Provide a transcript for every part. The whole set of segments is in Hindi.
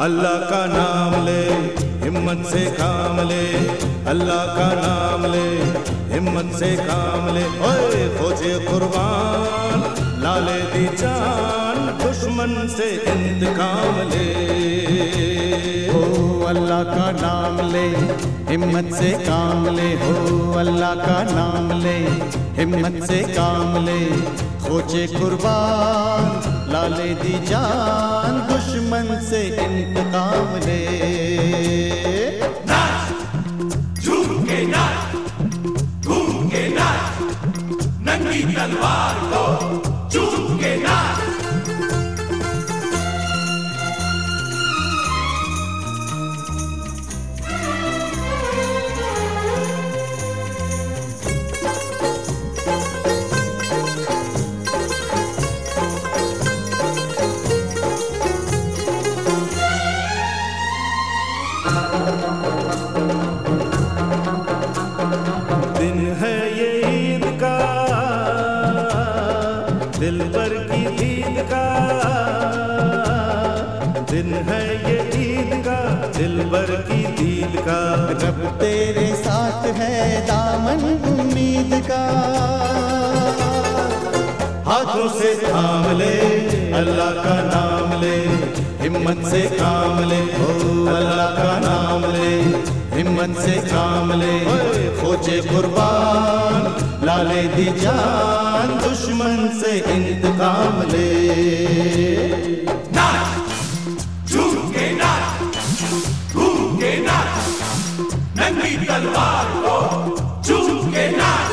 अल्लाह का नाम ले, हिम्मत से काम ले, अल्लाह का नाम ले, हिम्मत से काम ले। ओए खोजे कुर्बान लाले दी जान, दुश्मन से इंतकाम ले। हो अल्लाह का नाम ले, हिम्मत से काम ले। हो अल्लाह का नाम ले, हिम्मत से काम ले। खोजे कुर्बान लाले दी जान, दुश्मन से इंतकाम ले। नाच झूम के नाच, घूम के नाच, नंगी तलवार को चूम के नाच। दिन है ये ईद का, दिल भर की ईद का। दिन है ये ईद का, दिल भर की ईद का। रब तेरे साथ है दामन उम्मीद का। हाथों से थाम ले, अल्लाह का नाम ले, हिम्मत से काम ले। ओ अल्लाह का नाम ले, हिम्मत से काम ले। खोजे कुर्बान लाले दी जान, दुश्मन से इंतकाम ले। नाच झूम के नाच, घूम के नाच, नंगी तलवार को चूम के नाच।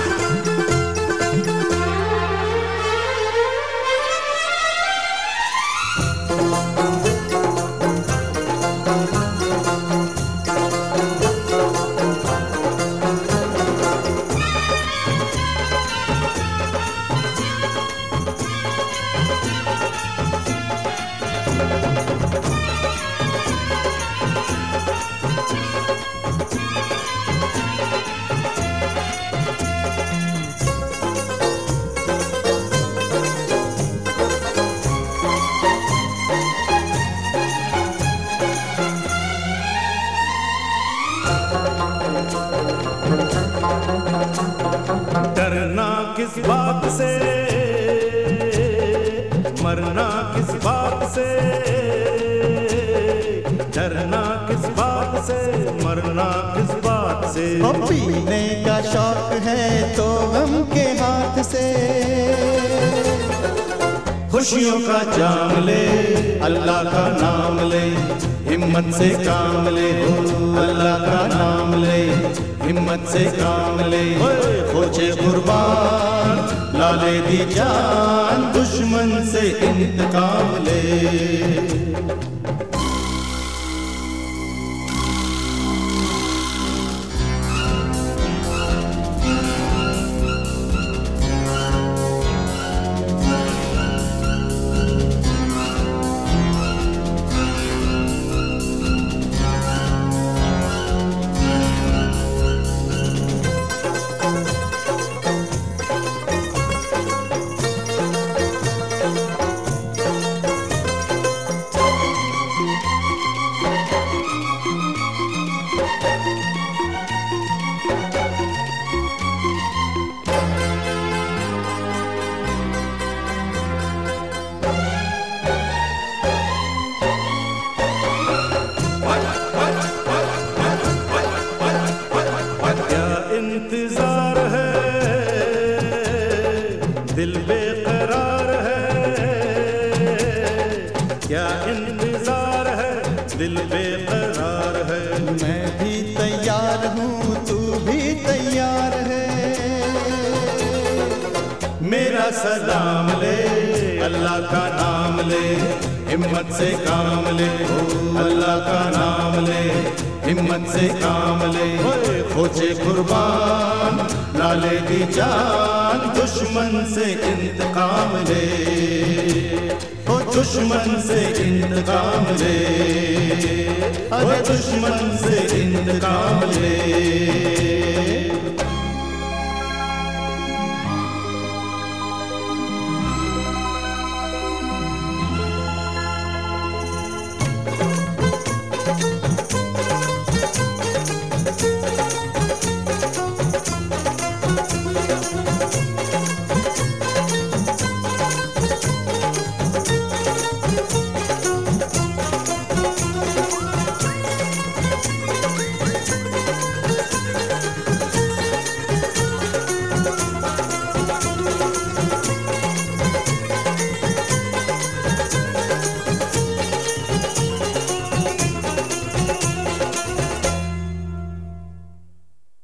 डरना किस बात से, मरना किस बात से। डरना किस बात से, मरना किस बात से। पीने का शौक है तो गम के हाथ से। खुशियों का जाम ले, अल्लाह का नाम ले, हिम्मत से काम ले। हो अल्लाह का नाम ले, हिम्मत से काम ले। खोजे कुर्बान लाले दी जान, दुश्मन से इंतकाम ले। इंतजार है, दिल बेकरार है। क्या इंतजार है, दिल बेकरार है। मैं भी तैयार हूँ, तू भी तैयार है। मेरा सलाम ले, अल्लाह का नाम ले, हिम्मत से काम ले। ओ अल्लाह का नाम ले, हिम्मत से काम ले। खोजे कुर्बान लाले दी जान, दुश्मन से इंतकाम ले। ओ दुश्मन से इंतकाम ले, ओ दुश्मन से इंतकाम ले।